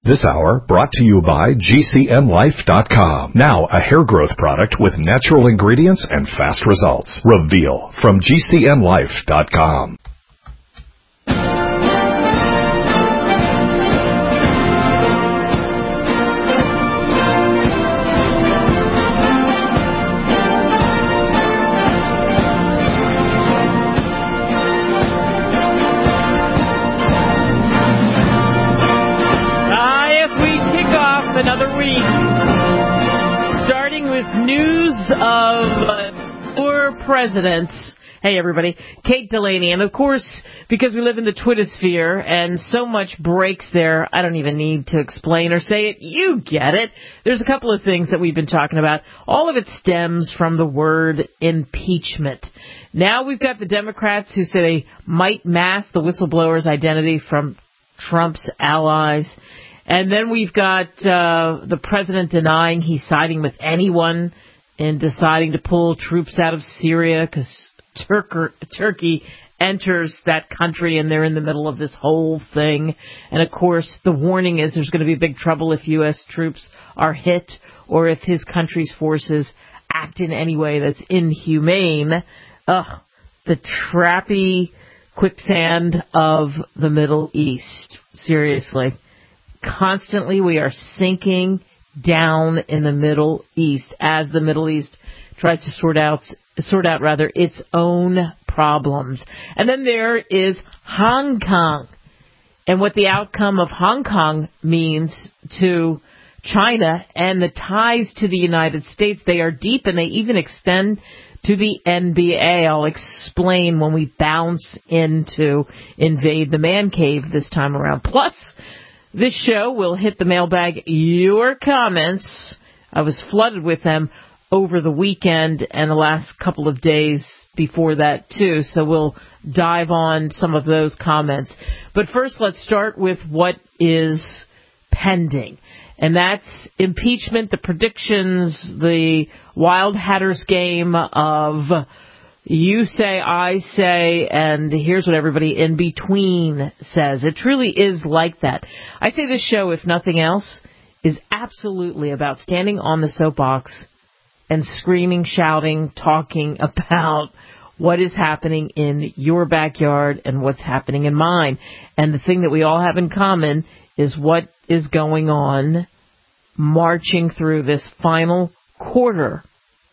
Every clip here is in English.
This hour brought to you by GCNlife.com. Now a hair growth product with natural ingredients and fast results. Reveal from GCNlife.com. Another week, starting with news of poor presidents. Hey, everybody. Kate Delaney. And, of course, because we live in the Twitter-sphere and so much breaks there, I don't even need to explain or say it. You get it. There's a couple of things that we've been talking about. All of it stems from the word impeachment. Now we've got the Democrats who say they might mask the whistleblower's identity from Trump's allies. And then we've got the president denying he's siding with anyone in deciding to pull troops out of Syria because Turkey enters that country and they're in the middle of this whole thing. And, of course, the warning is there's going to be big trouble if U.S. troops are hit or if his country's forces act in any way that's inhumane. The trappy quicksand of the Middle East. Seriously. Constantly we are sinking down in the Middle East as the Middle East tries to sort out its own problems. And then there is Hong Kong and what the outcome of Hong Kong means to China and the ties to the United States. They are deep and they even extend to the NBA. I'll explain when we bounce into Invade the Man Cave this time around. Plus, this show will hit the mailbag. Your comments, I was flooded with them over the weekend and the last couple of days before that, too. So we'll dive on some of those comments. But first, let's start with what is pending. And that's impeachment, the predictions, the Wild Hatters game of you say, I say, and here's what everybody in between says. It truly is like that. I say this show, if nothing else, is absolutely about standing on the soapbox and screaming, shouting, talking about what is happening in your backyard and what's happening in mine. And the thing that we all have in common is what is going on marching through this final quarter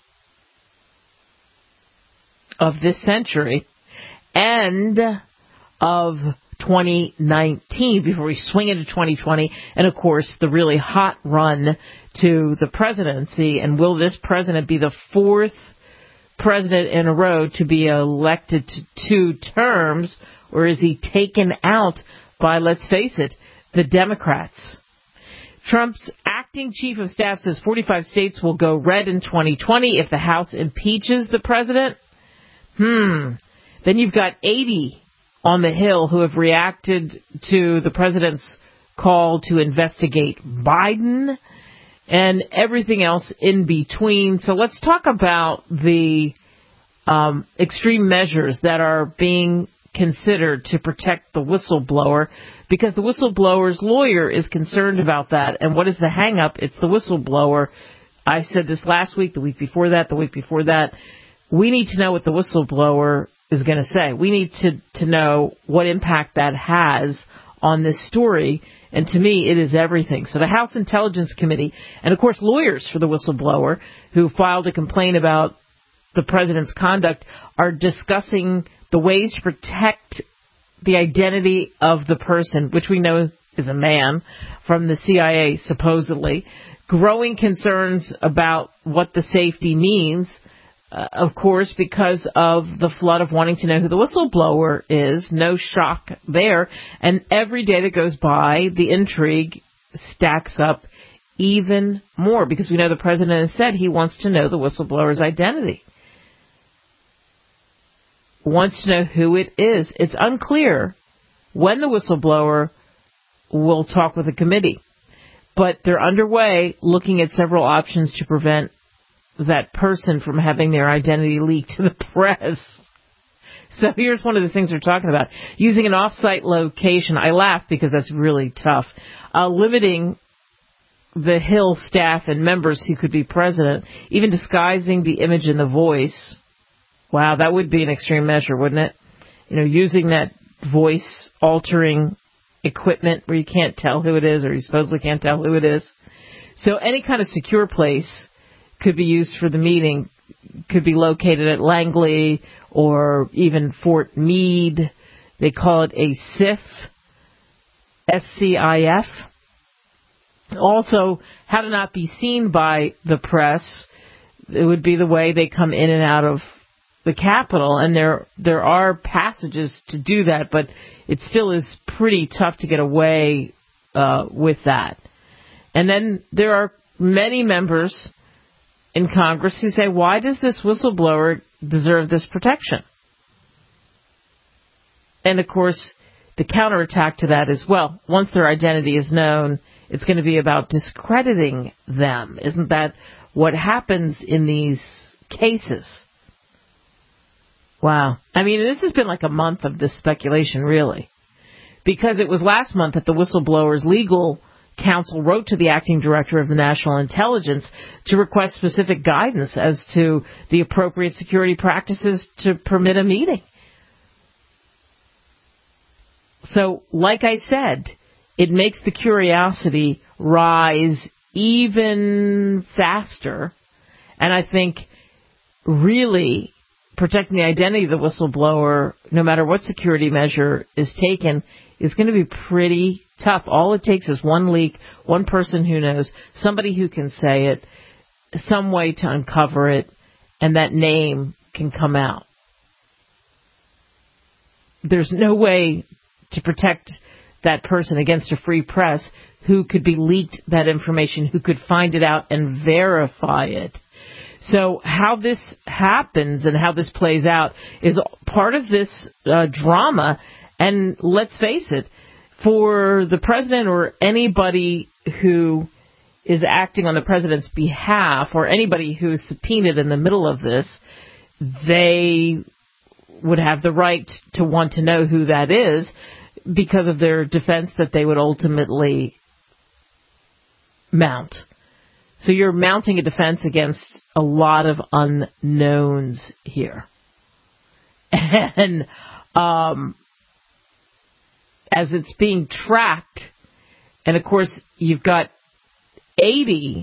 of this century and of 2019 before we swing into 2020 and, of course, the really hot run to the presidency. And will this president be the fourth president in a row to be elected to 2 terms, or is he taken out by, let's face it, the Democrats? Trump's acting chief of staff says 45 states will go red in 2020 if the House impeaches the president. Then you've got 80 on the Hill who have reacted to the president's call to investigate Biden and everything else in between. So let's talk about the extreme measures that are being considered to protect the whistleblower, because the whistleblower's lawyer is concerned about that. And what is the hang-up? It's the whistleblower. I said this last week, the week before that, the week before that. We need to know what the whistleblower is going to say. We need to know what impact that has on this story. And to me, it is everything. So the House Intelligence Committee, and of course lawyers for the whistleblower who filed a complaint about the president's conduct, are discussing the ways to protect the identity of the person, which we know is a man, from the CIA, supposedly. Growing concerns about what the safety means, of course, because of the flood of wanting to know who the whistleblower is. No shock there. And every day that goes by, the intrigue stacks up even more, because we know the president has said he wants to know the whistleblower's identity. Wants to know who it is. It's unclear when the whistleblower will talk with the committee, but they're underway looking at several options to prevent that person from having their identity leaked to the press. So here's one of the things they're talking about. Using an off-site location. I laugh because that's really tough. Limiting the Hill staff and members who could be president, even disguising the image and the voice. Wow, that would be an extreme measure, wouldn't it? Using that voice-altering equipment where you can't tell who it is, or you supposedly can't tell who it is. So any kind of secure place could be used for the meeting, could be located at Langley or even Fort Meade. They call it a SCIF, SCIF. Also, how to not be seen by the press. It would be the way they come in and out of the Capitol, and there are passages to do that, but it still is pretty tough to get away with that. And then there are many members in Congress who say, why does this whistleblower deserve this protection? And, of course, the counterattack to that is, well, once their identity is known, it's going to be about discrediting them. Isn't that what happens in these cases? Wow. I mean, this has been like a month of this speculation, really, because it was last month that the whistleblower's legal counsel wrote to the acting director of the National Intelligence to request specific guidance as to the appropriate security practices to permit a meeting. So, like I said, it makes the curiosity rise even faster, and I think really protecting the identity of the whistleblower, no matter what security measure is taken, is going to be pretty tough. All it takes is one leak, one person who knows, somebody who can say it, some way to uncover it, and that name can come out. There's no way to protect that person against a free press who could be leaked that information, who could find it out and verify it. So how this happens and how this plays out is part of this drama. And let's face it, for the president or anybody who is acting on the president's behalf or anybody who is subpoenaed in the middle of this, they would have the right to want to know who that is because of their defense that they would ultimately mount. So you're mounting a defense against a lot of unknowns here. And as it's being tracked, and of course you've got 80,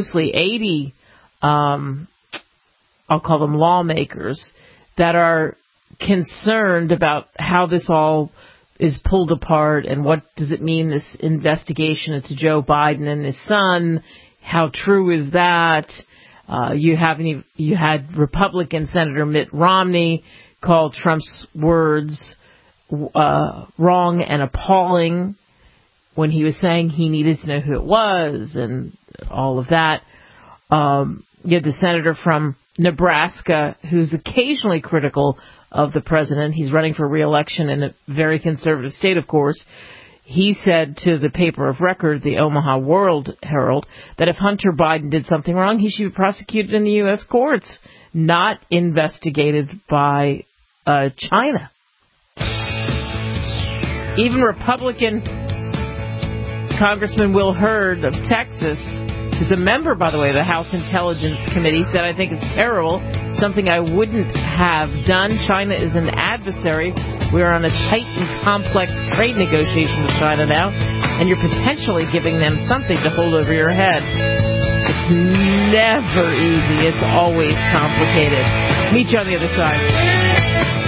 I'll call them lawmakers, that are concerned about how this all is pulled apart and what does it mean, this investigation into Joe Biden and his son. How true is that? You had Republican Senator Mitt Romney call Trump's words wrong and appalling when he was saying he needed to know who it was and all of that. You had the senator from Nebraska who's occasionally critical of the president. He's running for re-election in a very conservative state, of course. He said to the paper of record, the Omaha World Herald, that if Hunter Biden did something wrong, he should be prosecuted in the U.S. courts, not investigated by China. Even Republican Congressman Will Hurd of Texas, who's a member, by the way, of the House Intelligence Committee, said, I think it's terrible, something I wouldn't have done. China is an adversary. We are on a tight and complex trade negotiation with China now, and you're potentially giving them something to hold over your head. It's never easy. It's always complicated. Meet you on the other side.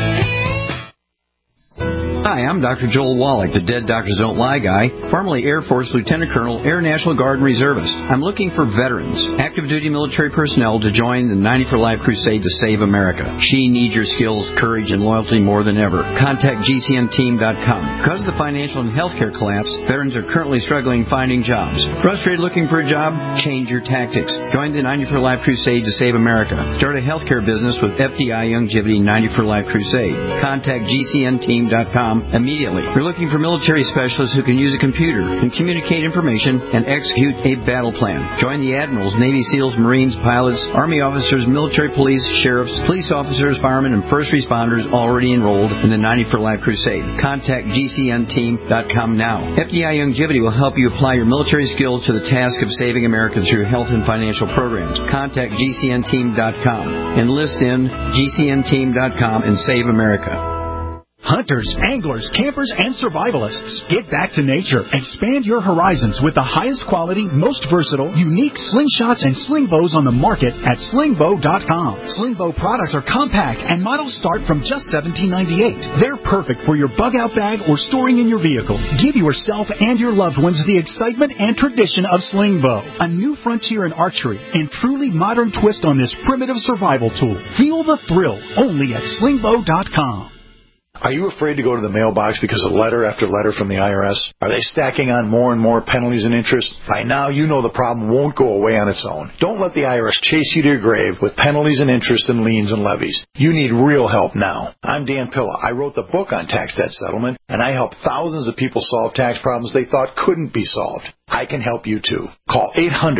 Hi, I'm Dr. Joel Wallach, the Dead Doctors Don't Lie guy, formerly Air Force Lieutenant Colonel, Air National Guard and Reservist. I'm looking for veterans, active duty military personnel to join the 90 for Life crusade to save America. She needs your skills, courage, and loyalty more than ever. Contact GCNteam.com. Because of the financial and healthcare collapse, veterans are currently struggling finding jobs. Frustrated looking for a job? Change your tactics. Join the 90 for Life crusade to save America. Start a healthcare business with FDI Longevity 90 for Life crusade. Contact GCNteam.com. MilitarySpeedCom immediately. You're looking for military specialists who can use a computer and communicate information and execute a battle plan. Join the admirals, Navy SEALs, Marines, pilots, Army officers, military police, sheriffs, police officers, firemen, and first responders already enrolled in the 90 for Life Crusade. Contact GCNteam.com now. FDI Longevity will help you apply your military skills to the task of saving America through health and financial programs. Contact GCNteam.com. Enlist in GCNteam.com and save America. Hunters, anglers, campers, and survivalists, get back to nature. Expand your horizons with the highest quality, most versatile, unique slingshots and sling bows on the market at slingbow.com. Slingbow products are compact and models start from just $17.98. They're perfect for your bug-out bag or storing in your vehicle. Give yourself and your loved ones the excitement and tradition of Slingbow, a new frontier in archery and truly modern twist on this primitive survival tool. Feel the thrill only at slingbow.com. Are you afraid to go to the mailbox because of letter after letter from the IRS? Are they stacking on more and more penalties and interest? By now, you know the problem won't go away on its own. Don't let the IRS chase you to your grave with penalties and interest and liens and levies. You need real help now. I'm Dan Pilla. I wrote the book on tax debt settlement, and I help thousands of people solve tax problems they thought couldn't be solved. I can help you too. Call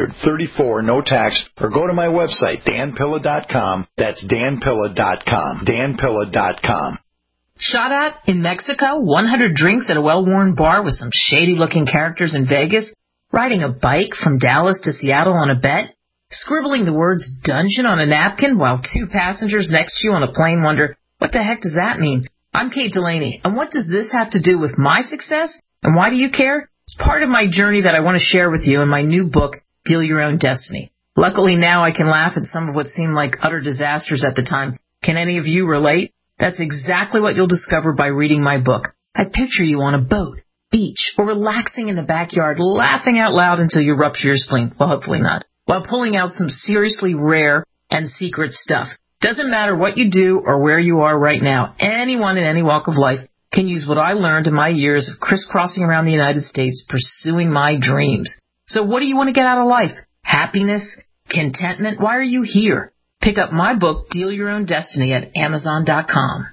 800-34-NO-TAX or go to my website, danpilla.com. That's danpilla.com. danpilla.com. Shot at in Mexico, 100 drinks at a well-worn bar with some shady-looking characters in Vegas, riding a bike from Dallas to Seattle on a bet, scribbling the words dungeon on a napkin while two passengers next to you on a plane wonder, what the heck does that mean? I'm Kate Delaney, and what does this have to do with my success, and why do you care? It's part of my journey that I want to share with you in my new book, Deal Your Own Destiny. Luckily now I can laugh at some of what seemed like utter disasters at the time. Can any of you relate? That's exactly what you'll discover by reading my book. I picture you on a boat, beach, or relaxing in the backyard, laughing out loud until you rupture your spleen. Well, hopefully not. While pulling out some seriously rare and secret stuff. Doesn't matter what you do or where you are right now. Anyone in any walk of life can use what I learned in my years of crisscrossing around the United States pursuing my dreams. So what do you want to get out of life? Happiness? Contentment? Why are you here? Pick up my book, Deal Your Own Destiny, at Amazon.com.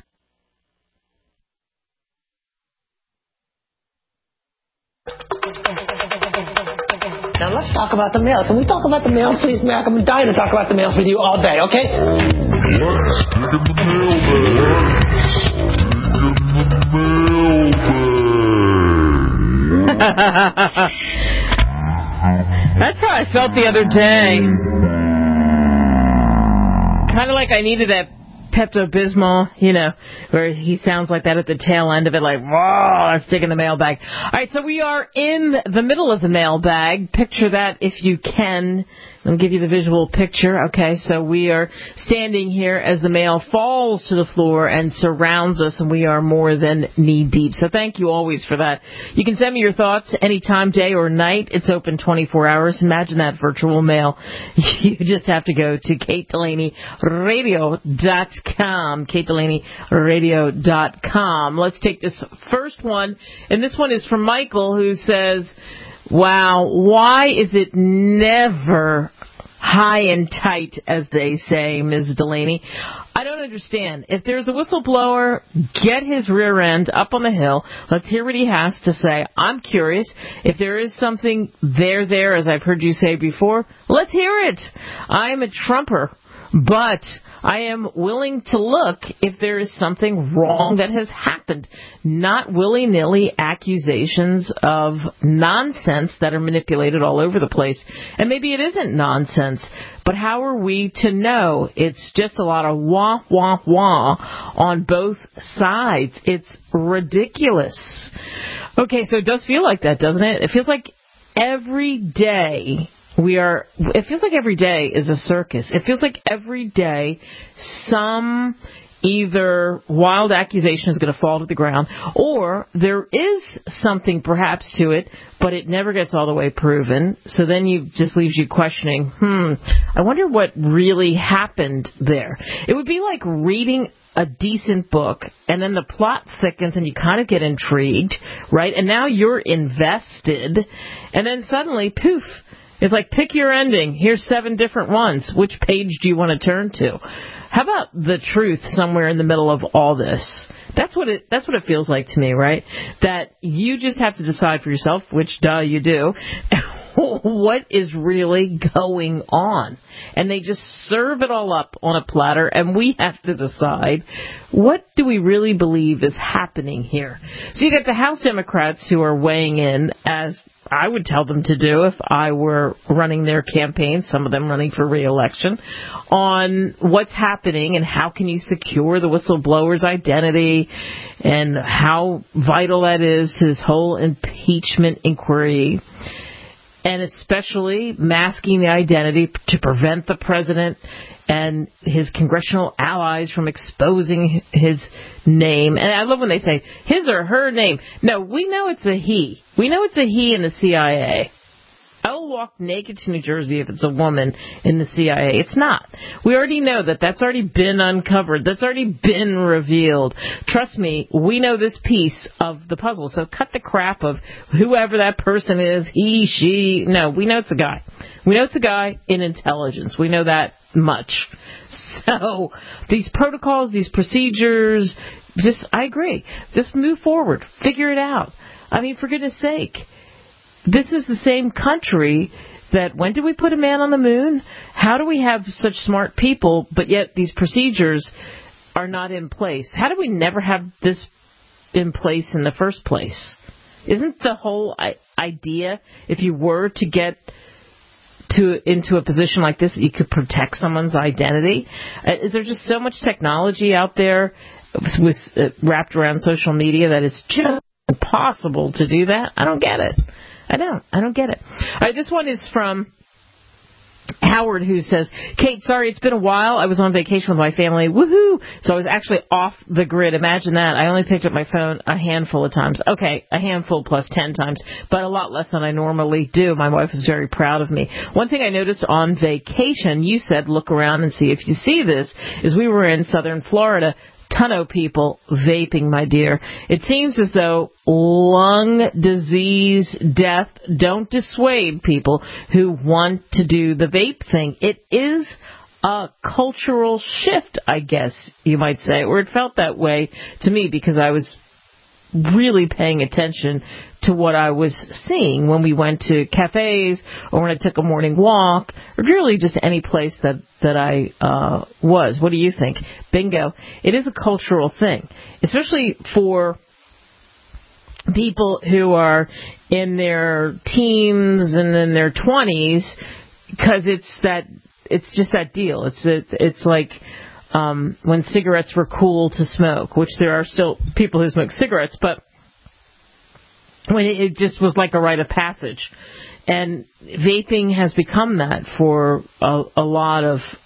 Now let's talk about the mail. Can we talk about the mail, please, Mac? I'm dying to talk about the mail with you all day, okay? Let's dig in the mailbag. That's how I felt the other day. Kind of like I needed that Pepto-Bismol, you know, where he sounds like that at the tail end of it, like, whoa, let's dig in the mailbag. All right, so we are in the middle of the mailbag. Picture that if you can. Let me give you the visual picture. Okay, so we are standing here as the mail falls to the floor and surrounds us, and we are more than knee-deep. So thank you always for that. You can send me your thoughts anytime, day or night. It's open 24 hours. Imagine that virtual mail. You just have to go to KateDelaneyRadio.com, KateDelaneyRadio.com. Let's take this first one, and this one is from Michael, who says, wow, why is it never high and tight, as they say, Ms. Delaney? I don't understand. If there's a whistleblower, get his rear end up on the hill. Let's hear what he has to say. I'm curious. If there is something there, as I've heard you say before, let's hear it. I am a Trumper, but I am willing to look if there is something wrong that has happened. Not willy-nilly accusations of nonsense that are manipulated all over the place. And maybe it isn't nonsense, but how are we to know? It's just a lot of wah, wah, wah on both sides. It's ridiculous. Okay, so it does feel like that, doesn't it? It feels like every day it feels like every day is a circus. It feels like every day some either wild accusation is going to fall to the ground, or there is something perhaps to it, but it never gets all the way proven. So then you just leaves you questioning, I wonder what really happened there. It would be like reading a decent book, and then the plot thickens and you kind of get intrigued, right? And now you're invested, and then suddenly, poof, it's like, pick your ending. Here's 7 different ones. Which page do you want to turn to? How about the truth somewhere in the middle of all this? That's what it feels like to me, right? That you just have to decide for yourself, which you do, what is really going on. And they just serve it all up on a platter, and we have to decide, what do we really believe is happening here? So you got the House Democrats who are weighing in, as I would tell them to do if I were running their campaign, some of them running for re-election, on what's happening and how can you secure the whistleblower's identity and how vital that is to this whole impeachment inquiry, and especially masking the identity to prevent the president and his congressional allies from exposing his name. And I love when they say his or her name. No, we know it's a he. We know it's a he in the CIA. I will walk naked to New Jersey if it's a woman in the CIA. It's not. We already know that that's already been uncovered. That's already been revealed. Trust me, we know this piece of the puzzle. So cut the crap of whoever that person is, he, she. No, we know it's a guy. We know it's a guy in intelligence. We know that much. So these protocols, these procedures, I agree. Just move forward. Figure it out. I mean, for goodness sake. This is the same country that, when did we put a man on the moon? How do we have such smart people, but yet these procedures are not in place? How do we never have this in place in the first place? Isn't the whole idea, if you were to get into a position like this, that you could protect someone's identity? Is there just so much technology out there with wrapped around social media that it's just impossible to do that? I don't get it. I don't get it. All right, this one is from Howard, who says, Kate, sorry, it's been a while. I was on vacation with my family. Woohoo! So I was actually off the grid. Imagine that. I only picked up my phone a handful of times. Okay, a handful plus 10 times, but a lot less than I normally do. My wife was very proud of me. One thing I noticed on vacation, you said look around and see if you see this, is we were in southern Florida. Ton of people vaping, my dear. It seems as though lung disease, death don't dissuade people who want to do the vape thing. It is a cultural shift, I guess you might say, or it felt that way to me because I was really paying attention to what I was seeing when we went to cafes or when I took a morning walk or really just any place that I was. What do you think? Bingo. It is a cultural thing, especially for people who are in their teens and in their 20s, because it's just that deal. It's like when cigarettes were cool to smoke, which there are still people who smoke cigarettes, but when it just was like a rite of passage. And vaping has become that for a lot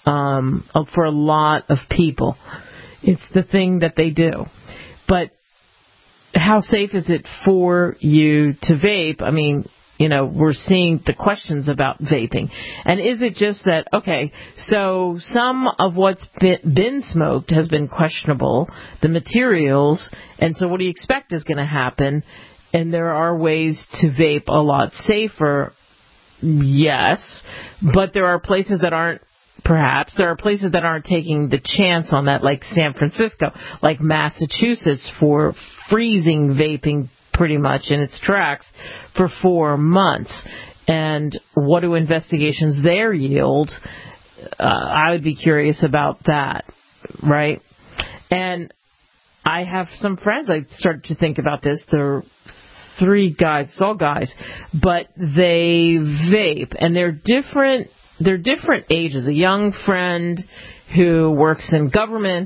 of people. It's the thing that they do. But how safe is it for you to vape? I mean, we're seeing the questions about vaping. And is it just that, okay, so some of what's been smoked has been questionable, the materials, and so what do you expect is going to happen? And there are ways to vape a lot safer, yes, but there are places that aren't. Perhaps there are places that aren't taking the chance on that, like San Francisco, like Massachusetts, for freezing vaping pretty much in its tracks for 4 months. And what do investigations there yield? I would be curious about that, right? And I have some friends, I started to think about this. They're 3 guys, it's all guys, but they vape, and they're different ages. A young friend who works in government,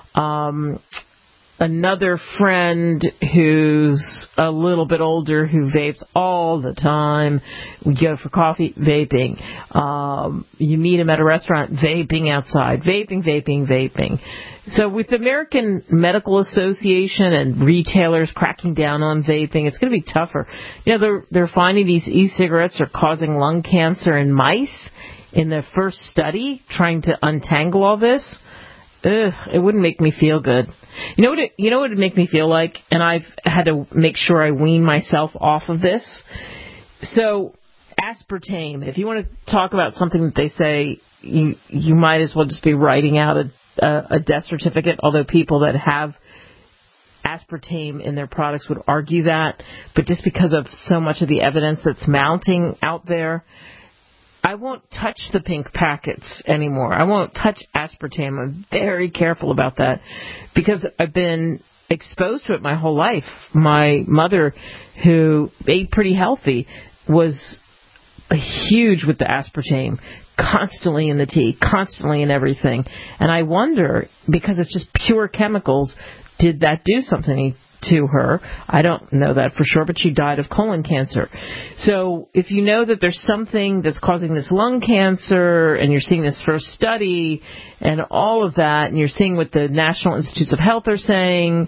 another friend who's a little bit older who vapes all the time. We go for coffee, vaping. You meet him at a restaurant, vaping outside. Vaping. So with the American Medical Association and retailers cracking down on vaping, it's going to be tougher. They're finding these e-cigarettes are causing lung cancer in mice in their first study, trying to untangle all this. It wouldn't make me feel good. You know what it'd make me feel like? And I've had to make sure I wean myself off of this. So, aspartame. If you want to talk about something that they say, you might as well just be writing out a death certificate, although people that have aspartame in their products would argue that, but just because of so much of the evidence that's mounting out there, I won't touch the pink packets anymore. I won't touch aspartame. I'm very careful about that because I've been exposed to it my whole life. My mother, who ate pretty healthy, was huge with the aspartame, constantly in the tea, constantly in everything. And I wonder, because it's just pure chemicals, did that do something to her? I don't know that for sure, but she died of colon cancer. So if you know that there's something that's causing this lung cancer, and you're seeing this first study and all of that, and you're seeing what the National Institutes of Health are saying,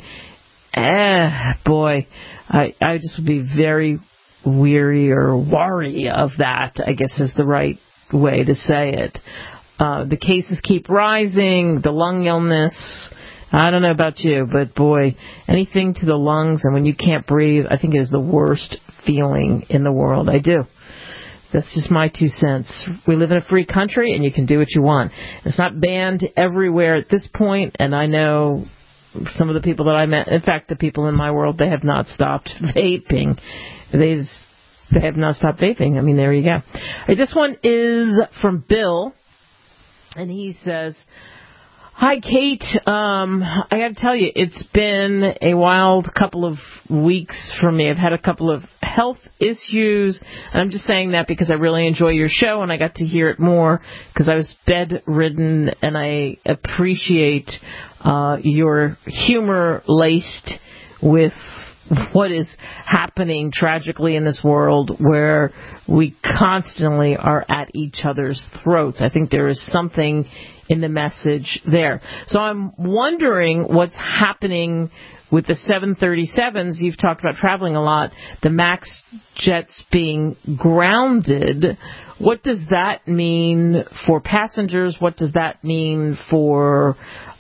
boy, I just would be very weary or worry of that, I guess is the right way to say it. The cases keep rising, the lung illness. I don't know about you, but boy, anything to the lungs, and when you can't breathe, I think it is the worst feeling in the world. I do. That's just my 2 cents. We live in a free country, and you can do what you want. It's not banned everywhere at this point, and I know some of the people that I met, in fact, the people in my world, they have not stopped vaping. They have not stopped vaping. I mean, there you go. Right, this one is from Bill, and he says, "Hi, Kate. I got to tell you, it's been a wild couple of weeks for me. I've had a couple of health issues, and I'm just saying that because I really enjoy your show, and I got to hear it more because I was bedridden, and I appreciate your humor laced with what is happening tragically in this world where we constantly are at each other's throats. I think there is something in the message there. So I'm wondering what's happening with the 737s. You've talked about traveling a lot. The MAX jets being grounded. What does that mean for passengers? What does that mean for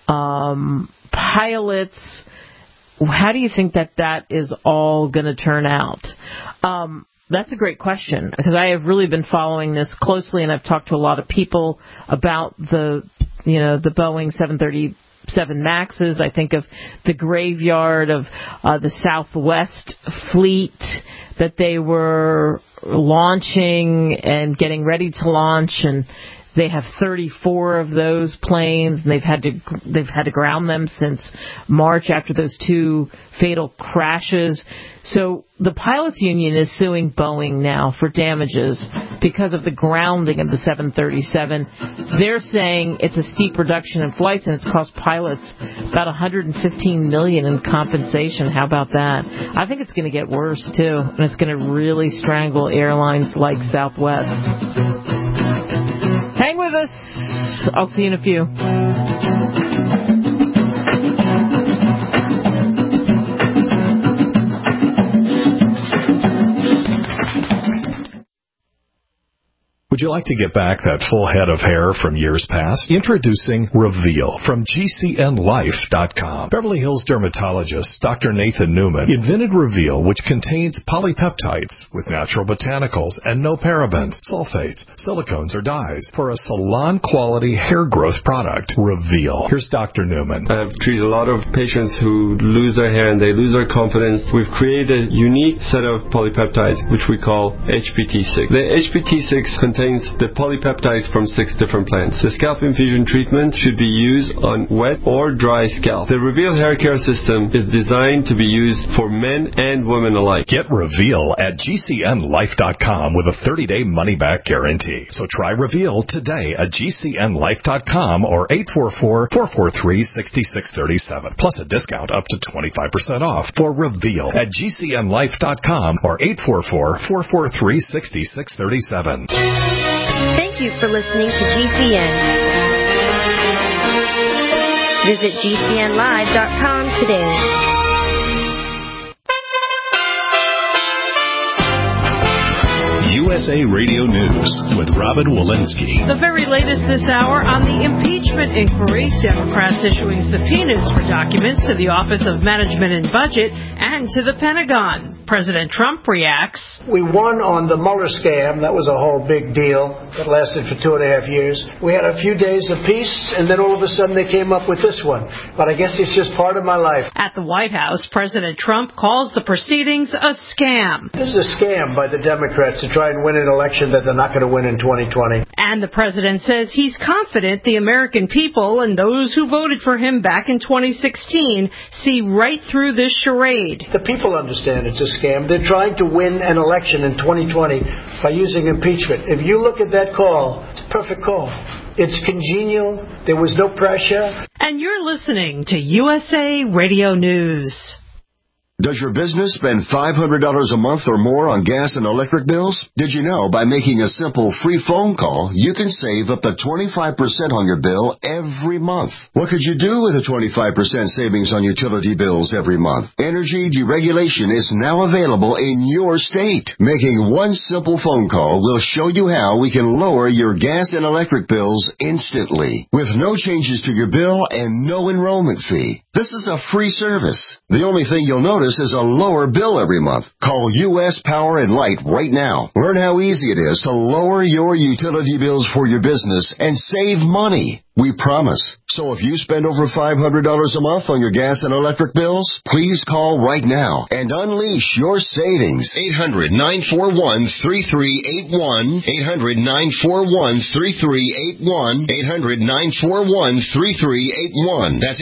pilots? How do you think that is all going to turn out? That's a great question, because I have really been following this closely, and I've talked to a lot of people about the Boeing 737 Maxes. I think of the graveyard of the Southwest fleet that they were launching and getting ready to launch, and they have 34 of those planes, and they've had to ground them since March after those 2 fatal crashes. So the pilots union is suing Boeing now for damages because of the grounding of the 737. They're saying it's a steep reduction in flights, and it's cost pilots about $115 million in compensation. How about that? I think it's going to get worse too, and it's going to really strangle airlines like Southwest. Hang with us. I'll see you in a few. Would you like to get back that full head of hair from years past? Introducing Reveal from GCNLife.com. Beverly Hills dermatologist Dr. Nathan Newman invented Reveal, which contains polypeptides with natural botanicals and no parabens, sulfates, silicones, or dyes for a salon-quality hair growth product. Reveal. Here's Dr. Newman. I've treated a lot of patients who lose their hair and they lose their confidence. We've created a unique set of polypeptides, which we call HPT6. The HPT6 contains the polypeptides from 6 different plants. The scalp infusion treatment should be used on wet or dry scalp. The Reveal hair care system is designed to be used for men and women alike. Get Reveal at GCNLife.com with a 30-day money-back guarantee. So try Reveal today at GCNLife.com or 844-443-6637. Plus a discount up to 25% off for Reveal at GCNLife.com or 844-443-6637. Thank you for listening to GCN. Visit GCNlive.com today. USA Radio News with Robin Walensky. The very latest this hour on the impeachment inquiry. Democrats issuing subpoenas for documents to the Office of Management and Budget and to the Pentagon. President Trump reacts. We won on the Mueller scam. That was a whole big deal that lasted for 2.5 years. We had a few days of peace, and then all of a sudden they came up with this one. But I guess it's just part of my life. At the White House, President Trump calls the proceedings a scam. This is a scam by the Democrats to try and win an election that they're not going to win in 2020. And the president says he's confident the American people and those who voted for him back in 2016 see right through this charade. The people understand it's a scam. They're trying to win an election in 2020 by using impeachment. If you look at that call, it's a perfect call. It's congenial. There was no pressure. And you're listening to USA Radio News. Does your business spend $500 a month or more on gas and electric bills? Did you know by making a simple free phone call, you can save up to 25% on your bill every month? What could you do with a 25% savings on utility bills every month? Energy deregulation is now available in your state. Making one simple phone call will show you how we can lower your gas and electric bills instantly, with no changes to your bill and no enrollment fee. This is a free service. The only thing you'll notice is a lower bill every month. Call U.S. Power and Light right now. Learn how easy it is to lower your utility bills for your business and save money. We promise. So if you spend over $500 a month on your gas and electric bills, please call right now and unleash your savings. 800-941-3381. 800-941-3381. 800-941-3381. That's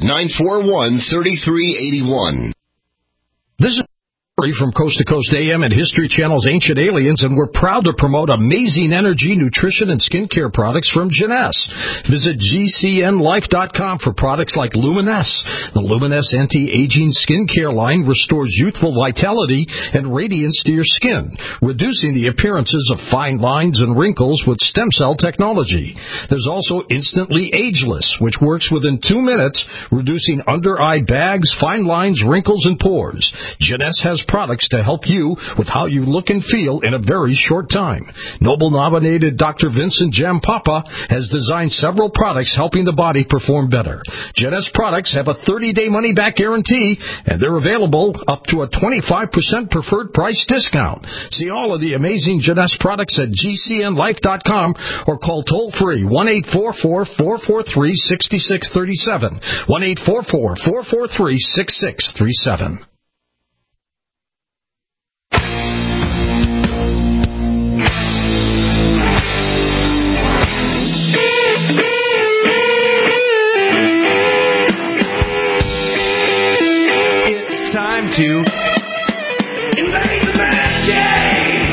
800-941-3381. This is from Coast to Coast AM and History Channel's Ancient Aliens, and we're proud to promote amazing energy, nutrition, and skincare products from Jeunesse. Visit GCNLife.com for products like Luminesse. The Luminesse anti-aging skincare line restores youthful vitality and radiance to your skin, reducing the appearances of fine lines and wrinkles with stem cell technology. There's also Instantly Ageless, which works within 2 minutes, reducing under-eye bags, fine lines, wrinkles, and pores. Jeunesse has products to help you with how you look and feel in a very short time. Nobel-nominated Dr. Vincent Jampapa has designed several products helping the body perform better. Jeunesse products have a 30-day money-back guarantee, and they're available up to a 25% preferred price discount. See all of the amazing Jeunesse products at GCNLife.com or call toll-free 1-844-443-6637. 1-844-443-6637. To invade the man cave.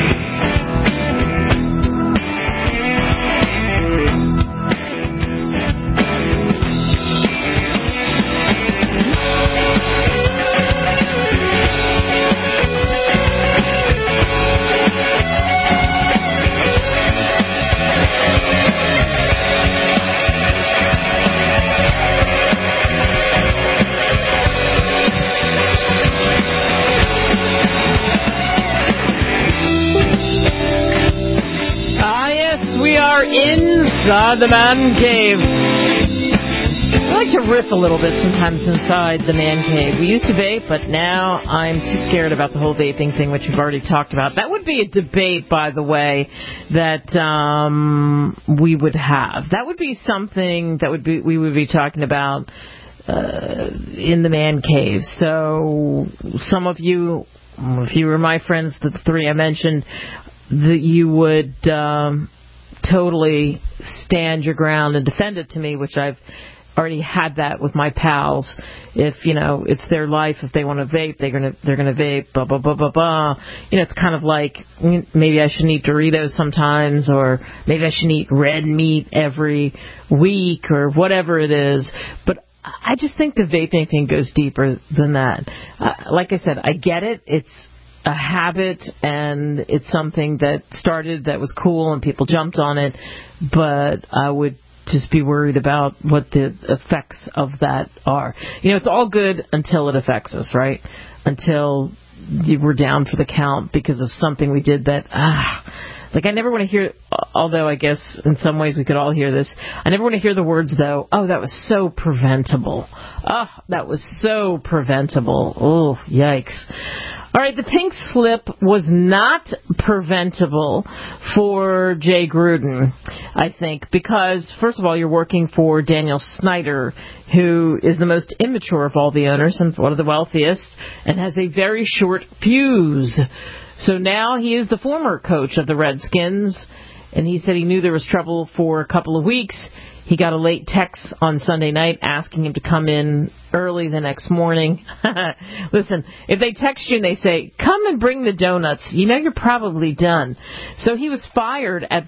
Inside the man cave. I like to riff a little bit sometimes inside the man cave. We used to vape, but now I'm too scared about the whole vaping thing, which we've already talked about. That would be a debate, by the way, that we would have. That would be something that we would be talking about in the man cave. So some of you, if you were my friends, the three I mentioned, that you would totally stand your ground and defend it to me, which I've already had that with my pals. If, it's their life, if they want to vape, they're gonna vape, blah, blah, blah, blah, blah. It's kind of like maybe I shouldn't eat Doritos sometimes, or maybe I shouldn't eat red meat every week, or whatever it is. But I just think the vaping thing goes deeper than that. Like I said, I get it. It's a habit, and it's something that started that was cool and people jumped on it, but I would just be worried about what the effects of that are. It's all good until it affects us, right? Until we're down for the count because of something we did that, like I never want to hear, although I guess in some ways we could all hear this, I never want to hear the words, though, oh, that was so preventable. Oh, that was so preventable. Oh, yikes. All right, the pink slip was not preventable for Jay Gruden, I think, because, first of all, you're working for Daniel Snyder, who is the most immature of all the owners and one of the wealthiest, and has a very short fuse. So now he is the former coach of the Redskins, and he said he knew there was trouble for a couple of weeks. He got a late text on Sunday night asking him to come in early the next morning. Listen, if they text you and they say, come and bring the donuts, you know you're probably done. So he was fired at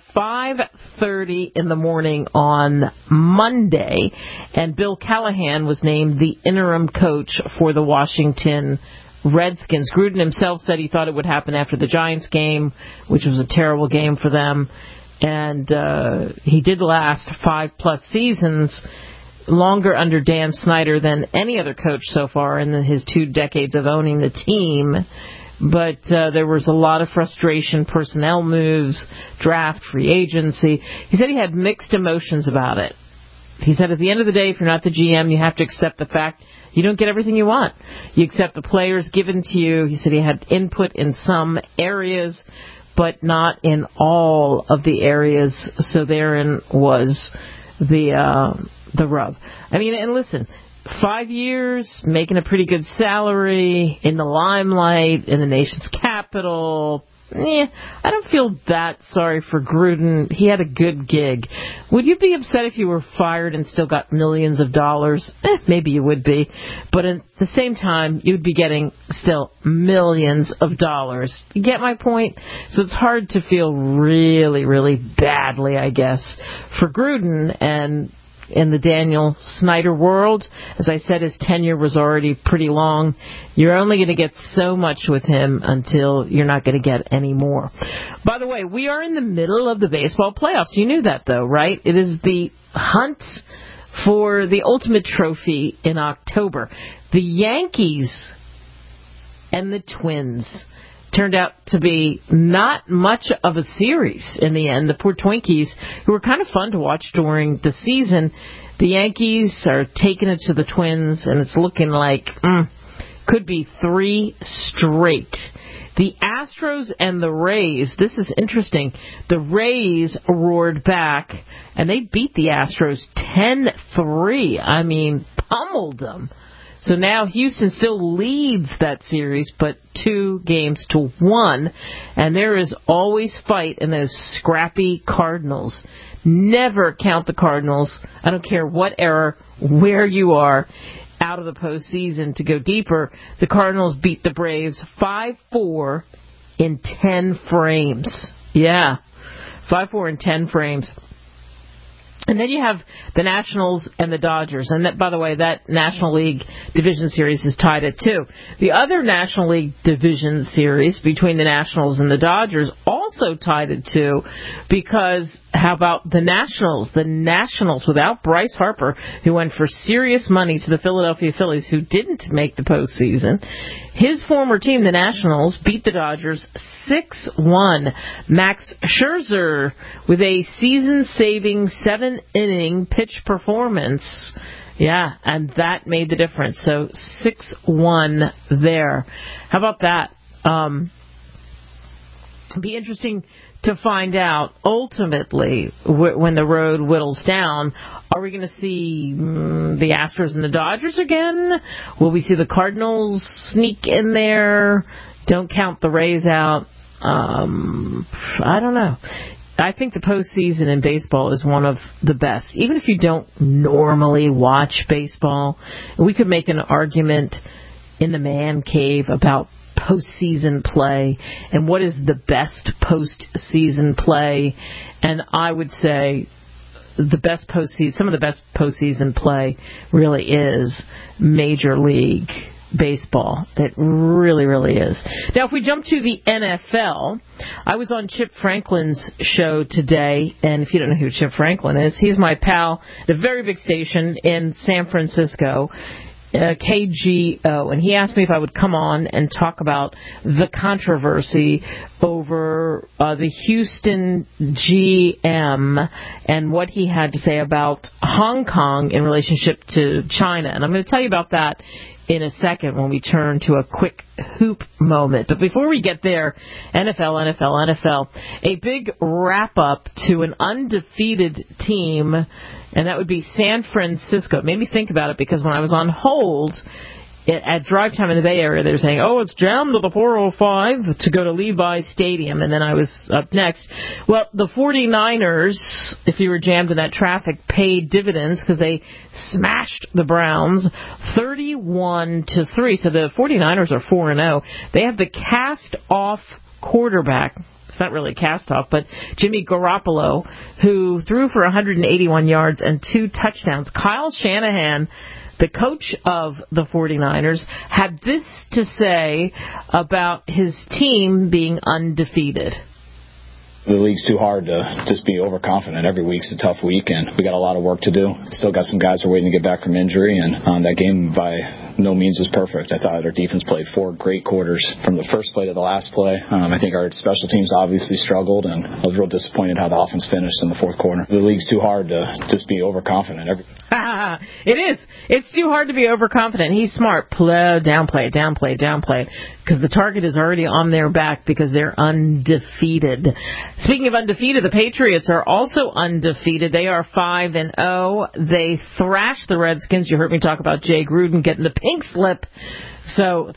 5:30 in the morning on Monday, and Bill Callahan was named the interim coach for the Washington Redskins. Gruden himself said he thought it would happen after the Giants game, which was a terrible game for them. And he did last 5+ seasons, longer under Dan Snyder than any other coach so far in his 2 decades of owning the team. But there was a lot of frustration, personnel moves, draft, free agency. He said he had mixed emotions about it. He said at the end of the day, if you're not the GM, you have to accept the fact you don't get everything you want. You accept the players given to you. He said he had input in some areas, but not in all of the areas. So therein was the rub. I mean, and listen, 5 years, making a pretty good salary, in the limelight, in the nation's capital. I don't feel that sorry for Gruden. He had a good gig. Would you be upset if you were fired and still got millions of dollars? Maybe you would be. But at the same time, you'd be getting still millions of dollars. You get my point? So it's hard to feel really, really badly, I guess, for Gruden. And in the Daniel Snyder world, as I said, his tenure was already pretty long. You're only going to get so much with him until you're not going to get any more. By the way, we are in the middle of the baseball playoffs. You knew that, though, right? It is the hunt for the ultimate trophy in October. The Yankees and the Twins turned out to be not much of a series in the end. The poor Twinkies, who were kind of fun to watch during the season, the Yankees are taking it to the Twins, and it's looking like could be 3 straight. The Astros and the Rays, this is interesting. The Rays roared back, and they beat the Astros 10-3. I mean, pummeled them. So now Houston still leads that series, but 2-1. And there is always fight in those scrappy Cardinals. Never count the Cardinals. I don't care what era, where you are, out of the postseason to go deeper. The Cardinals beat the Braves 5-4 in 10 frames. Yeah, 5-4 in 10 frames. And then you have the Nationals and the Dodgers. And that, by the way, that National League Division Series is tied at 2. The other National League Division Series between the Nationals and the Dodgers also tied at 2, because how about the Nationals? The Nationals without Bryce Harper, who went for serious money to the Philadelphia Phillies, who didn't make the postseason. His former team, the Nationals, beat the Dodgers 6-1. Max Scherzer with a season-saving 7-inning pitch performance. Yeah, and that made the difference. So 6-1 there. How about that? Be interesting to find out, ultimately, when the road whittles down, are we going to see the Astros and the Dodgers again? Will we see the Cardinals sneak in there? Don't count the Rays out. I don't know. I think the postseason in baseball is one of the best. Even if you don't normally watch baseball, we could make an argument in the man cave about postseason play and what is the best postseason play. And I would say some of the best postseason play really is Major League Baseball. It really, really is. Now, if we jump to the NFL, I was on Chip Franklin's show today, and if you don't know who Chip Franklin is, he's my pal at a very big station in San Francisco. KGO, and he asked me if I would come on and talk about the controversy over the Houston GM and what he had to say about Hong Kong in relationship to China. And I'm going to tell you about that in a second when we turn to a quick hoop moment. But before we get there, NFL. A big wrap-up to an undefeated team, and that would be San Francisco. It made me think about it because when I was on hold at drive time in the Bay Area, they were saying, it's jammed to the 405 to go to Levi Stadium, and then I was up next. Well, the 49ers, if you were jammed in that traffic, paid dividends because they smashed the Browns 31-3. So the 49ers are 4-0. They have the cast-off quarterback. It's not really cast off, but Jimmy Garoppolo, who threw for 181 yards and 2 touchdowns. Kyle Shanahan, the coach of the 49ers, had this to say about his team being undefeated. The league's too hard to just be overconfident. Every week's a tough week, and we got a lot of work to do. Still got some guys who are waiting to get back from injury, and that game by no means was perfect. I thought our defense played 4 great quarters from the first play to the last play. I think our special teams obviously struggled, and I was real disappointed how the offense finished in the fourth quarter. The league's too hard to just be overconfident. It is. It's too hard to be overconfident. He's smart. Downplay it, because the target is already on their back because they're undefeated. Speaking of undefeated, the Patriots are also undefeated. They are 5-0. They thrashed the Redskins. You heard me talk about Jay Gruden getting the pink slip. So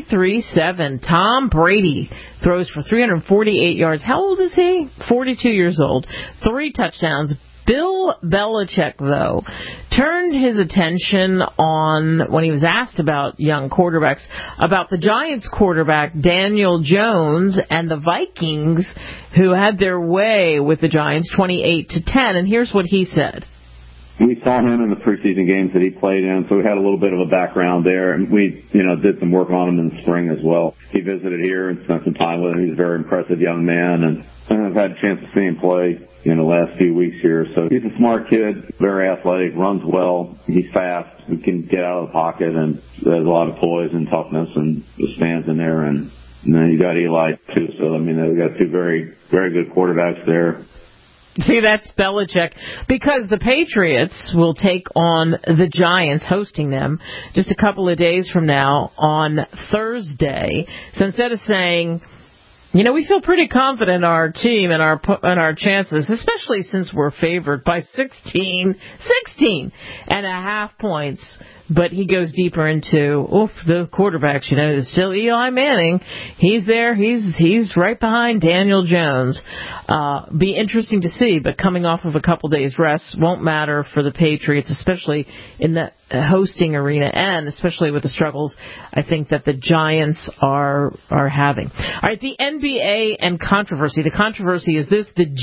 33-7. Tom Brady throws for 348 yards. How old is he? 42 years old. 3 touchdowns. Bill Belichick, though, turned his attention on, when he was asked about young quarterbacks, about the Giants quarterback, Daniel Jones, and the Vikings, who had their way with the Giants 28-10. And here's what he said. We saw him in the preseason games that he played in, so we had a little bit of a background there, and we, did some work on him in the spring as well. He visited here and spent some time with him. He's a very impressive young man, and I've had a chance to see him play in the last few weeks here. So he's a smart kid, very athletic, runs well, he's fast, he can get out of the pocket, and has a lot of poise and toughness, and just stands in there. And then you got Eli too. So they've got 2 very, very good quarterbacks there. See, that's Belichick, because the Patriots will take on the Giants, hosting them just a couple of days from now on Thursday. So instead of saying, we feel pretty confident in our team and our chances, especially since we're favored by 16 and a half points. But he goes deeper into, the quarterbacks, it's still Eli Manning. He's there. He's right behind Daniel Jones. Be interesting to see, but coming off of a couple days rest won't matter for the Patriots, especially in the hosting arena, and especially with the struggles I think that the Giants are having. All right, the NBA and controversy. The controversy is this: the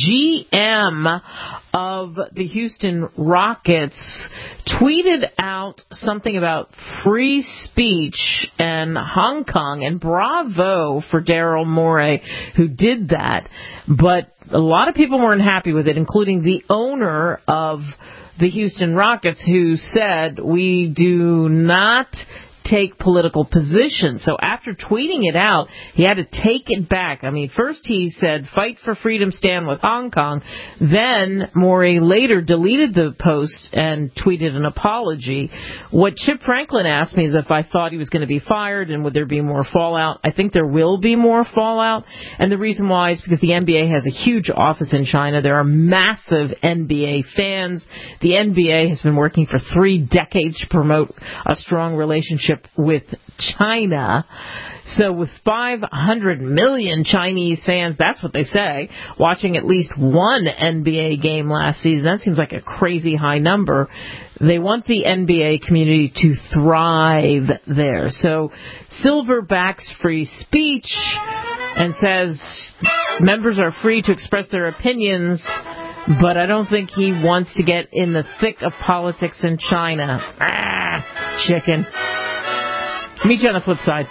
GM of the Houston Rockets tweeted out something about free speech in Hong Kong, and bravo for Daryl Morey who did that. But a lot of people weren't happy with it, including the owner of the Houston Rockets, who said, we do not take political positions. So after tweeting it out, he had to take it back. First he said, fight for freedom, stand with Hong Kong. Then Morey later deleted the post and tweeted an apology. What Chip Franklin asked me is if I thought he was going to be fired and would there be more fallout. I think there will be more fallout. And the reason why is because the NBA has a huge office in China. There are massive NBA fans. The NBA has been working for 3 decades to promote a strong relationship with China. So with 500 million Chinese fans, that's what they say, watching at least one NBA game last season, that seems like a crazy high number. They want the NBA community to thrive there. So Silver backs free speech and says members are free to express their opinions, but I don't think he wants to get in the thick of politics in China. Chicken. Meet you on the flip side.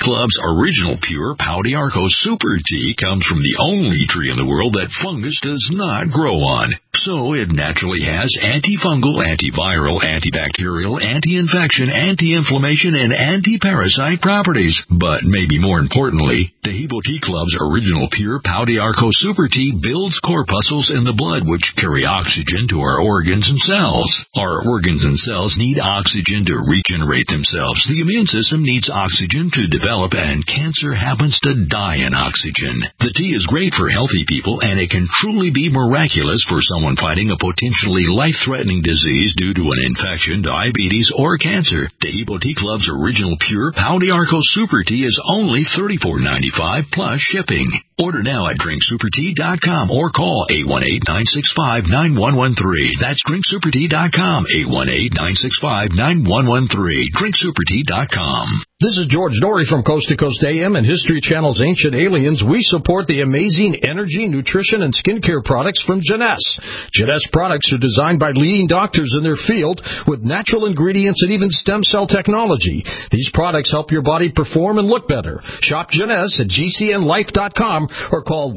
Club's original pure Pau d'Arco Super Tea comes from the only tree in the world that fungus does not grow on. So it naturally has antifungal, antiviral, antibacterial, anti-infection, anti-inflammation, and anti-parasite properties. But maybe more importantly, Taheebo Tea Club's original pure Pau d'Arco Super Tea builds corpuscles in the blood which carry oxygen to our organs and cells. Our organs and cells need oxygen to regenerate themselves. The immune system needs oxygen to develop, and cancer happens to die in oxygen. The tea is great for healthy people, and it can truly be miraculous for someone fighting a potentially life-threatening disease due to an infection, diabetes, or cancer. Taheebo Tea Club's original pure Pau d'Arco Super Tea is only $34.95 plus shipping. Order now at drinksupertea.com or call 818-965-9113. That's drinksupertea.com, 818-965-9113. drinksupertea.com. This is George Norrie from Coast to Coast AM and History Channel's Ancient Aliens. We support the amazing energy, nutrition, and skincare products from Jeunesse. Jeunesse products are designed by leading doctors in their field with natural ingredients and even stem cell technology. These products help your body perform and look better. Shop Jeunesse at GCNlife.com or call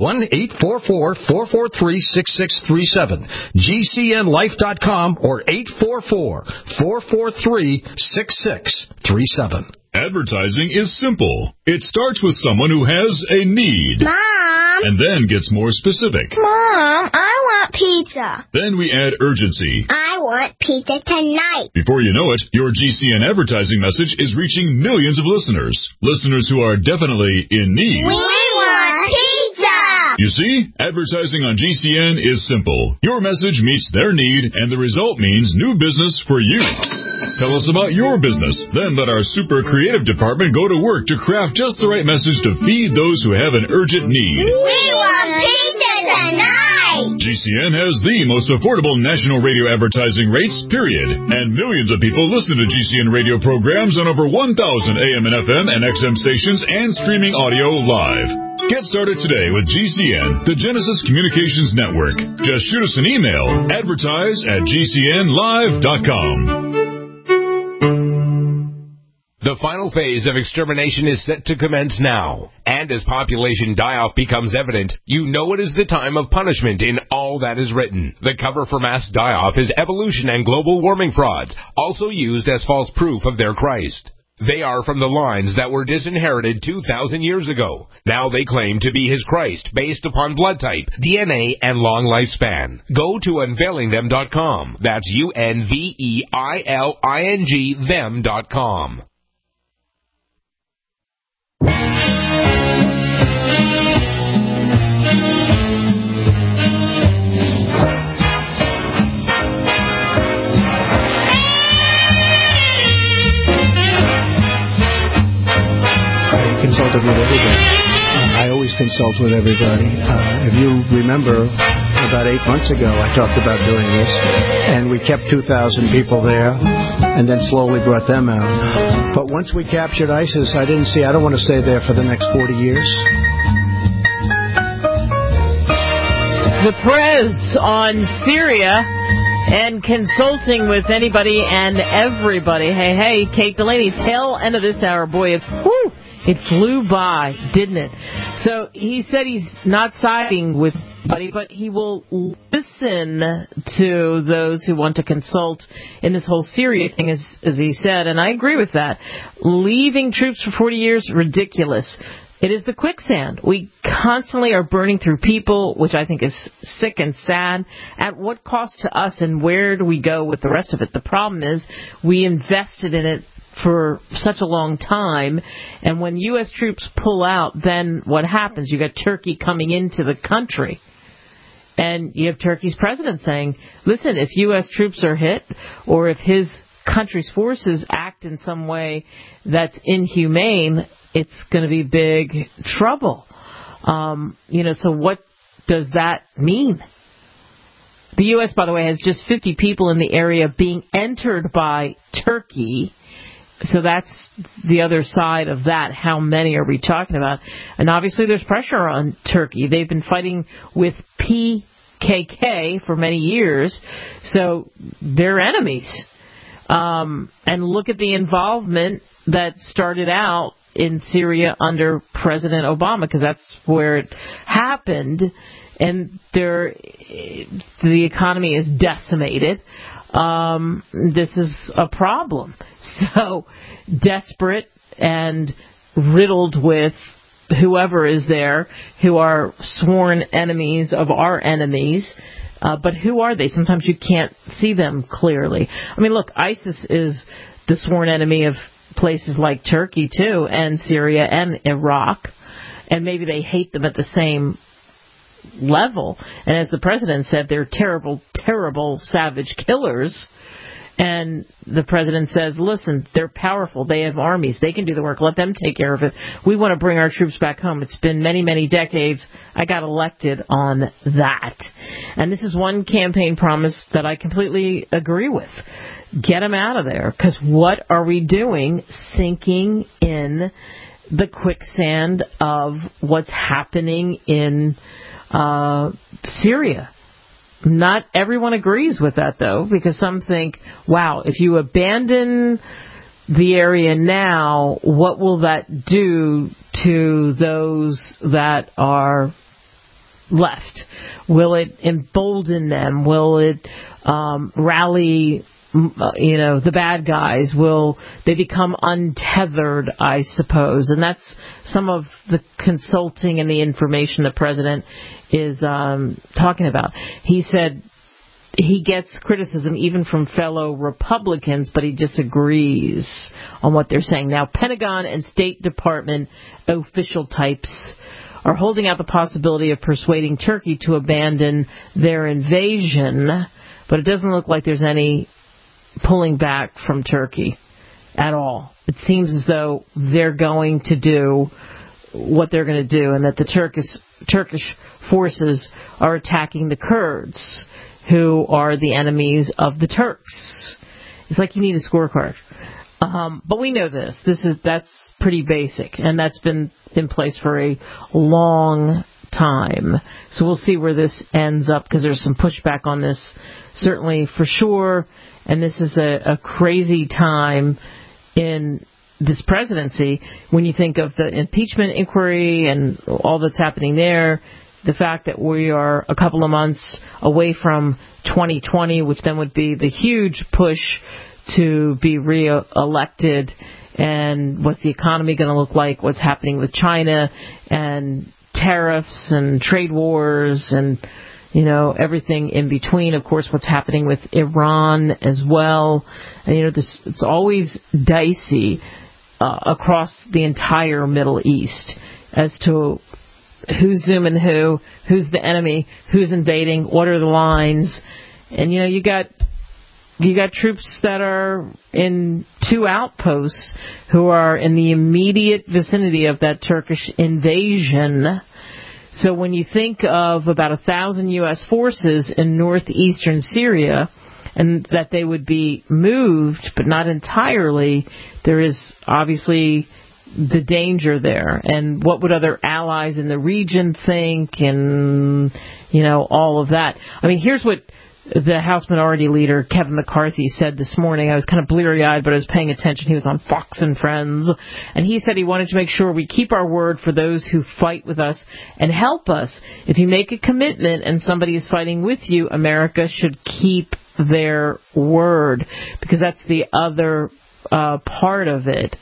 1-844-443-6637. GCNlife.com or 844-443-6637. Advertising is simple. It starts with someone who has a need. Mom! And then gets more specific. Mom, I want pizza. Then we add urgency. I want pizza tonight. Before you know it, your GCN advertising message is reaching millions of listeners. Listeners who are definitely in need. We want pizza! You see, advertising on GCN is simple. Your message meets their need, and the result means new business for you. Tell us about your business. Then let our super creative department go to work to craft just the right message to feed those who have an urgent need. We want pizza tonight! GCN has the most affordable national radio advertising rates, period. And millions of people listen to GCN radio programs on over 1,000 AM and FM and XM stations and streaming audio live. Get started today with GCN, the Genesis Communications Network. Just shoot us an email, advertise@gcnlive.com. The final phase of extermination is set to commence now. And as population die-off becomes evident, you know it is the time of punishment in all that is written. The cover for mass die-off is evolution and global warming frauds, also used as false proof of their Christ. They are from the lines that were disinherited 2,000 years ago. Now they claim to be his Christ based upon blood type, DNA, and long lifespan. Go to unveilingthem.com. That's UNVEILING them.com. Consulted with everybody. I always consult with everybody. If you remember, about 8 months ago, I talked about doing this, and we kept 2,000 people there, and then slowly brought them out. But once we captured ISIS, I don't want to stay there for the next 40 years. The Prez on Syria and consulting with anybody and everybody. Hey, Kate Delaney, tail end of this hour, boy, it flew by, didn't it? So he said he's not siding with anybody, but he will listen to those who want to consult in this whole Syria thing, as he said, and I agree with that. Leaving troops for 40 years, ridiculous. It is the quicksand. We constantly are burning through people, which I think is sick and sad. At what cost to us, and where do we go with the rest of it? The problem is we invested in it for such a long time, and when U.S. troops pull out, then what happens? You got Turkey coming into the country, and you have Turkey's president saying, listen, if U.S. troops are hit, or if his country's forces act in some way that's inhumane, it's going to be big trouble. So what does that mean? The U.S., by the way, has just 50 people in the area being entered by Turkey. So that's the other side of that. How many are we talking about? And obviously there's pressure on Turkey. They've been fighting with PKK for many years, so they're enemies. And look at the involvement that started out in Syria under President Obama, because that's where it happened, and the economy is decimated. This is a problem. So desperate and riddled with whoever is there, who are sworn enemies of our enemies. But who are they? Sometimes you can't see them clearly. I mean, look, ISIS is the sworn enemy of places like Turkey, too, and Syria and Iraq. And maybe they hate them at the same level. And as the president said, they're terrible, terrible, savage killers. And the president says, listen, they're powerful. They have armies. They can do the work. Let them take care of it. We want to bring our troops back home. It's been many, many decades. I got elected on that. And this is one campaign promise that I completely agree with. Get them out of there. Because what are we doing? Sinking in the quicksand of what's happening in Syria. Not everyone agrees with that, though, because some think, wow, if you abandon the area now, what will that do to those that are left? Will it embolden them? Will it rally the bad guys? Will they become untethered, I suppose? And that's some of the consulting and the information the president is talking about. He said he gets criticism even from fellow Republicans, but he disagrees on what they're saying. Now, Pentagon and State Department official types are holding out the possibility of persuading Turkey to abandon their invasion, but it doesn't look like there's any pulling back from Turkey at all. It seems as though they're going to do what they're going to do, and that the Turkish forces are attacking the Kurds, who are the enemies of the Turks. It's like you need a scorecard. But we know this. That's pretty basic, and that's been in place for a long time. So we'll see where this ends up, because there's some pushback on this, certainly for sure. And this is a crazy time in this presidency when you think of the impeachment inquiry and all that's happening there, the fact that we are a couple of months away from 2020, which then would be the huge push to be re-elected, and what's the economy going to look like, what's happening with China, and tariffs and trade wars and everything in between. Of course, what's happening with Iran as well. And, it's always dicey across the entire Middle East as to who's zooming who's the enemy, who's invading, what are the lines. And, you got troops that are in 2 outposts who are in the immediate vicinity of that Turkish invasion. So when you think of about 1,000 U.S. forces in northeastern Syria, and that they would be moved, but not entirely, there is obviously the danger there. And what would other allies in the region think, and, all of that. I mean, here's what the House Minority Leader, Kevin McCarthy, said this morning. I was kind of bleary-eyed, but I was paying attention. He was on Fox and Friends. And he said he wanted to make sure we keep our word for those who fight with us and help us. If you make a commitment and somebody is fighting with you, America should keep their word, because that's the other part of it.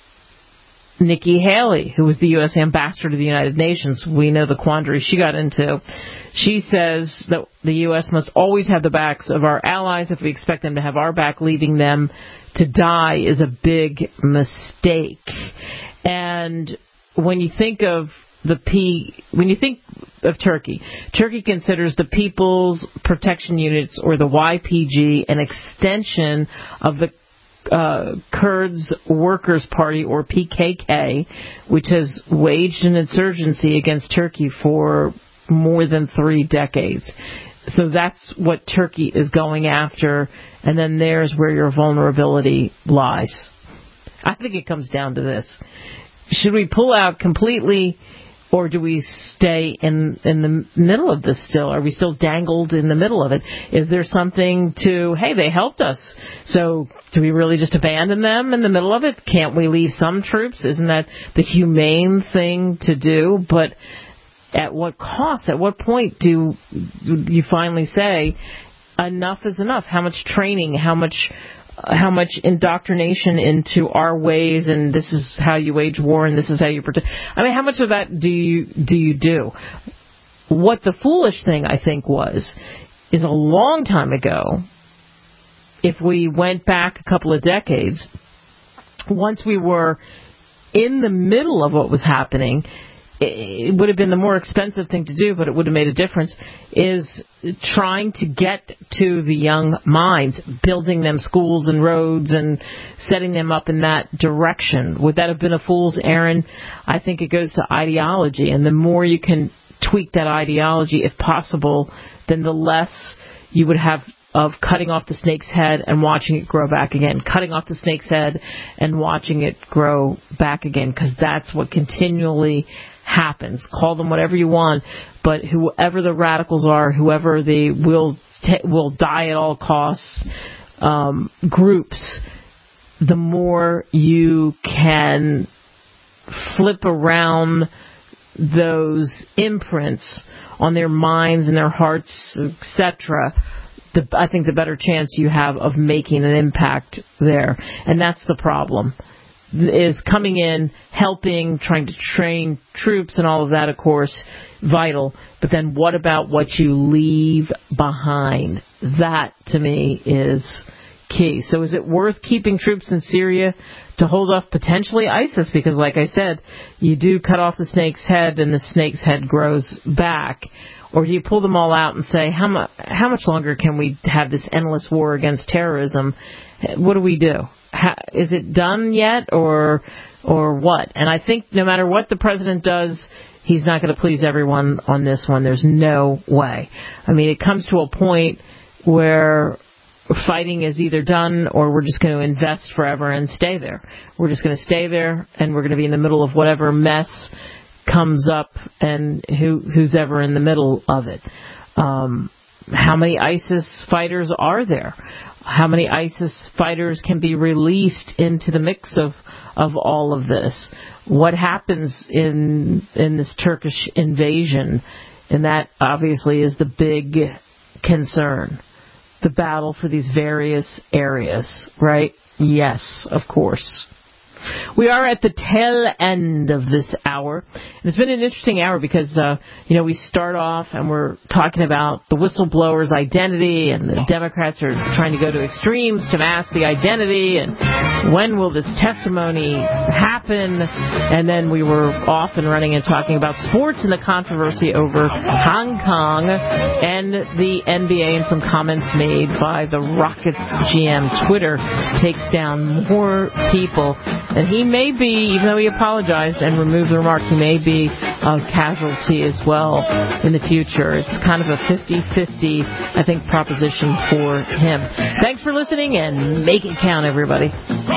Nikki Haley, who was the U.S. ambassador to the United Nations, we know the quandary she got into. She says that the U.S. must always have the backs of our allies. If we expect them to have our back, leaving them to die is a big mistake. And when you think of Turkey, Turkey considers the People's Protection Units, or the YPG, an extension of the Kurds Workers' Party, or PKK, which has waged an insurgency against Turkey for more than 3 decades. So that's what Turkey is going after, and then there's where your vulnerability lies. I think it comes down to this. Should we pull out completely Or do we stay in the middle of this still? Are we still dangled in the middle of it? Is there something to, hey, they helped us, so do we really just abandon them in the middle of it? Can't we leave some troops? Isn't that the humane thing to do? But at what cost? At what point do you finally say, enough is enough? How much training, how much indoctrination into our ways, and this is how you wage war, and this is how you protect. I mean, how much of that do you do? What the foolish thing, I think, is a long time ago, if we went back a couple of decades, once we were in the middle of what was happening, it would have been the more expensive thing to do, but it would have made a difference, is trying to get to the young minds, building them schools and roads and setting them up in that direction. Would that have been a fool's errand? I think it goes to ideology, and the more you can tweak that ideology, if possible, then the less you would have of cutting off the snake's head and watching it grow back again, cutting off the snake's head and watching it grow back again, because that's what continually happens. Call them whatever you want, but whoever the radicals are, whoever the will die at all costs groups, the more you can flip around those imprints on their minds and their hearts, etc., I think the better chance you have of making an impact there. And that's the problem, is coming in, helping, trying to train troops and all of that, of course, vital. But then what about what you leave behind? That, to me, is key. So is it worth keeping troops in Syria to hold off potentially ISIS? Because, like I said, you do cut off the snake's head and the snake's head grows back. Or do you pull them all out and say, how much longer can we have this endless war against terrorism? What do we do? Is it done yet, or what? And I think no matter what the president does, he's not going to please everyone on this one. There's no way. I mean, it comes to a point where fighting is either done or we're just going to invest forever and stay there. We're just going to stay there, and we're going to be in the middle of whatever mess comes up, and who's ever in the middle of it. How many ISIS fighters are there? How many ISIS fighters can be released into the mix of all of this? What happens in this Turkish invasion? And that obviously is the big concern. The battle for these various areas, right? Yes, of course. We are at the tail end of this hour. And it's been an interesting hour because, we start off and we're talking about the whistleblower's identity, and the Democrats are trying to go to extremes to mask the identity, and when will this testimony happen? And then we were off and running and talking about sports and the controversy over Hong Kong and the NBA, and some comments made by the Rockets GM. Twitter takes down more people. And he may be, even though he apologized and removed the remark, he may be a casualty as well in the future. It's kind of a 50-50, I think, proposition for him. Thanks for listening, and make it count, everybody.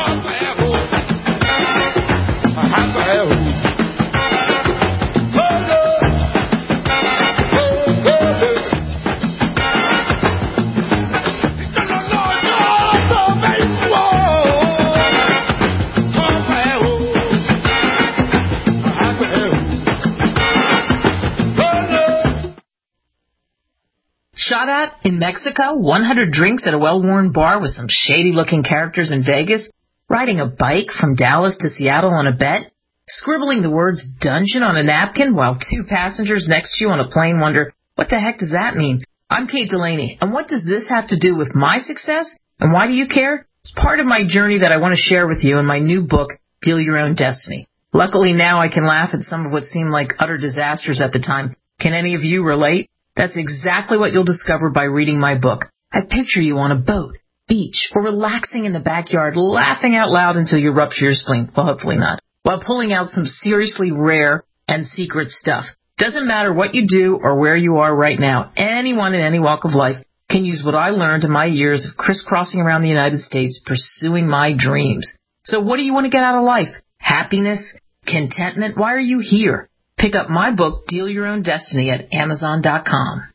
Shot at in Mexico, 100 drinks at a well-worn bar with some shady-looking characters in Vegas, riding a bike from Dallas to Seattle on a bet, scribbling the words dungeon on a napkin while two passengers next to you on a plane wonder, what the heck does that mean? I'm Kate Delaney, and what does this have to do with my success? And why do you care? It's part of my journey that I want to share with you in my new book, Deal Your Own Destiny. Luckily now I can laugh at some of what seemed like utter disasters at the time. Can any of you relate? That's exactly what you'll discover by reading my book. I picture you on a boat, beach, or relaxing in the backyard, laughing out loud until you rupture your spleen. Well, hopefully not. While pulling out some seriously rare and secret stuff. Doesn't matter what you do or where you are right now. Anyone in any walk of life can use what I learned in my years of crisscrossing around the United States pursuing my dreams. So what do you want to get out of life? Happiness? Contentment? Why are you here? Pick up my book, Deal Your Own Destiny, at Amazon.com.